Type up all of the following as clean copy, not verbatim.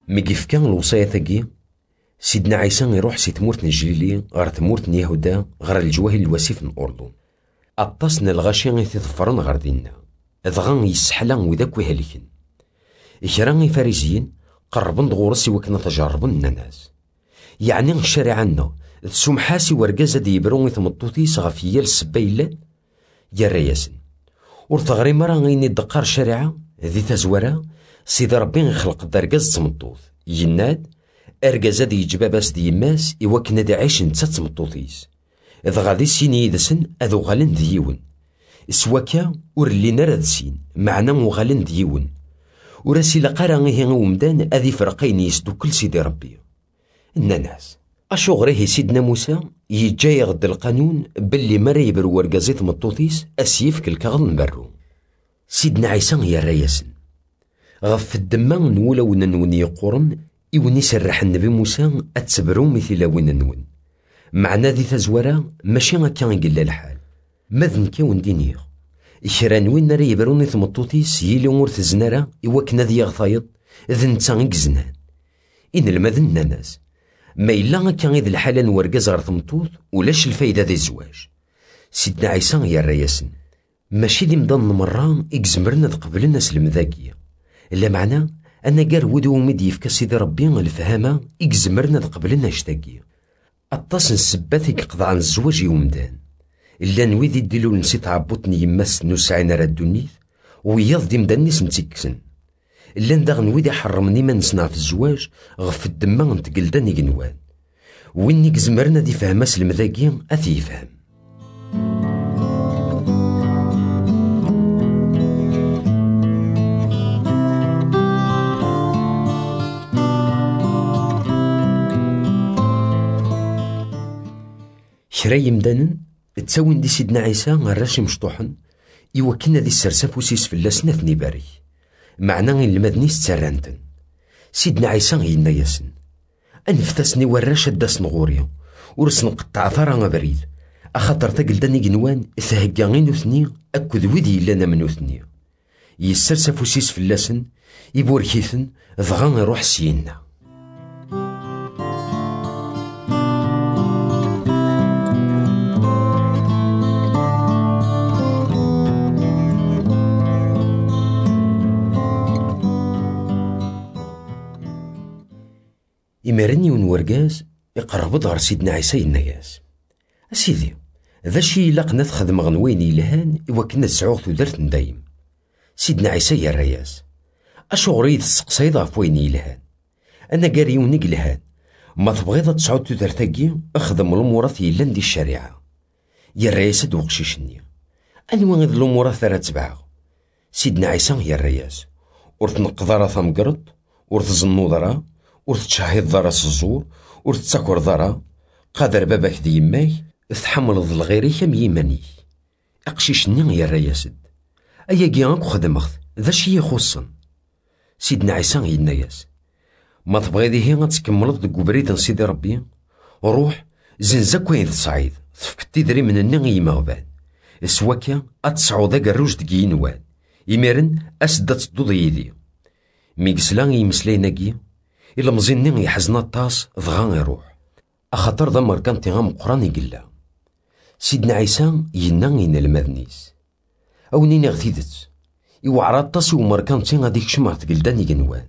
ميقف كان الوصاية ثقي سيدنا عيسى يروح سي تمورت الجليلي غير تمورت يهودا غير الجواهل الواسف من الأردن. أطاسنا الغاشي يتظفرن غير دينا أدغان يسحلان وذاك ويهلكن. إكران فارسيين قربن دغورسي وكنا تجاربن الناس. يعني الشارعنا تسمحاسي ورقازة ديبرون ثمطوطيس غفيال السبايلان يا رياسن. ورتغري مرة غيني الدقار شارعة ذي تزورة سيدي ربي يخلق درقاز تمطوط يناد أرقازة دي جباباس دي ماس إواكنا دي عيش نتا تمطوطيس إذ غادي سيني يدسن أذو غالن ديون إسواكا ورلينا راد سين معنا مغالن ديون وراسي لقارا غيه ومدان أذي فرقين يسدو كل سيدي ربي. الناس أشو غريه سيدنا موسى يجا يغد القانون باللي مرا يبرو ورقازيت مطوطيس أسيف كالكغض نبرو. سيدنا عيسى يا رياسن غف الدمان نولا وننوني قرن إوني سرح النبي موسى أتسبرو مثل وننون معنا ذي تزورا ماشي غكا يقل الحال ماذن كاون دينيغ إكران وين راه يبروني ثمطوطيس يلي أمور تزنارا إواكنا ذي غطايط ذن تانغ زنان إن المذن ناس ما إلا كان إذ الحالة نورقز غير ثمطوط ولاش الفايدة ذي الزواج. سيدنا عيسى يا رياسن ماشي دي مضان مرة إكزمرنا قبل الناس المذاكية إلا معنى أنا قال ودو مديف كسيدي ربي الفهامة إكزمرنا قبل الناس اشتاقية أطاس السبات يقضى عن الزواج يومدان إلا نويدي ديلو نسيت عبوتني يماس نوسعين راه الدنيث وياض دي مدانيس نتيكسن إلا نداغ نويدي حرمني ما نصنع في الزواج غف الدماغ نتقلداني قنوان ويني كزمرنا دي فهماس المذاقي أثي يفهم. كرا يمدانن تساوين دي سيدنا عيسى غراشي مشطوحن إواكنا دي السرساف وسيس فلاسنا ثني باري معنا غين المدنيس تسرانتن. سيدنا عيسى غينا ياسن أنفتسني وراش الداس نغوريا ورس نقطع ثارا بريد أخاطر تقلداني قنوان ثهقا غين وثني أكد ويدي لنا من وثني يسرساف وسيس فلاسن يبوركيثن ضغان يروح سينا. إمارني ونورقاز يقرب ظهر سيدنا عيسى النياس. أسيدي ذا شي لقنا تخدم غنويني لهان إواكنا تسعوغ ثودرت ندايم. سيدنا عيسى يا الرياس أشو غريد السقسايد غف ويني لهان أنا قاري ونق لهان ما تبغيض تسعود ثودرتاكي أخدم الأمورات يلان دي الشريعة يا الرياس دوقشيشني أنوا غير الأمورات ثرا تبعغ. سيدنا عيسى يا الرياس ورث نقضارا ثمقرط ورث زنوضرا ورث تشهيد ضرا الزور ورث تساكر ضرا قادر باباك دي يماي تحمل ظل غيري كم يماني أقشيشني يا الرياسد أيا كيانك خدمخت ذا شي يخصن. سيدنا عيسى يناياس ما تبغيدي هي غتكملض دك بريد سيدي ربي روح زنزك وين تصعيد تفكتي دري من النغي يمغبان سواكا أتسعو ذاك الروج دكي نوان يميرن أسدت تدوض يدي ميكسلان يمسليناكي إلا مزيني يحزن الطاس ضغان يروح أخاطر ذا مركانتي غام قران يقلا. سيدنا عيسى ينان المذنيس أو نيني غثيدت يوعرا الطاس ومركانتي غاديك شمارت قلداني قنوان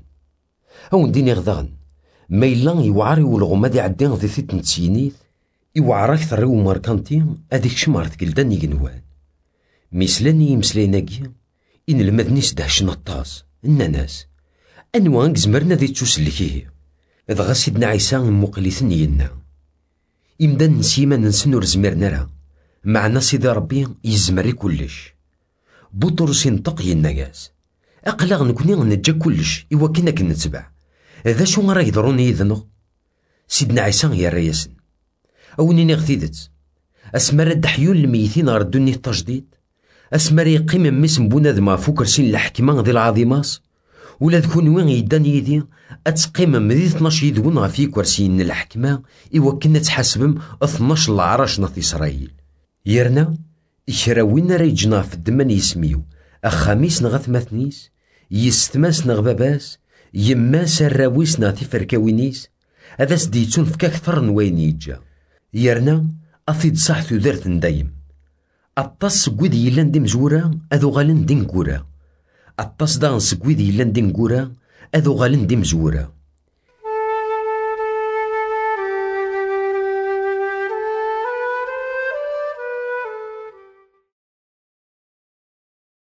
أو نديني غذاغن ما إلا يوعري والغمادي عدين غذي ثيت نتسينيث يوعرا كثر ومركانتي هاديك شمارت قلداني قنوان ميسلاني يمسليناكي إن المذنيس دهشن الطاس الناس أنوا نكزمرنا ذي تسلكيه إذا سيدنا عيسى مقليثن ينا إمدان نسيما ننسنو رزميرنا راه معنا سيدي ربي يزمري كلش بطرس ينطق يناياس أقلاغ نكوني نجا كلش إوا كنا كنتبع ذا شو راه يضروني يذنو. سيدنا عيسى يا رياسن أوني غثيدت أسمر الدحيون الميتين غردوني التجديد أسمر يقيم مسم بونا ذما فوكرسين الحكمة ذي العظيماس ولا ذكون وين يدان يدي أتقيم مدي 12 يدون غفي كرسيين الحكمة إوا كنا تحاسبم 12 العراش ناث إسرائيل يرنا إكراوين ريجنا في الدمان يسميو أخاميس نغا ثماثنيس يستماس نغ باباس يما سراويس نا تفركاوينيس هذا سديتون فك أكثر نوين يجا يرنا أفيد صح تودرت ندايم أطاس سكويد يلان دي مزورة أذو غالن دي نكورة أطاس داغن سكويد يلان دي نكورة أذو غالن دي مزورة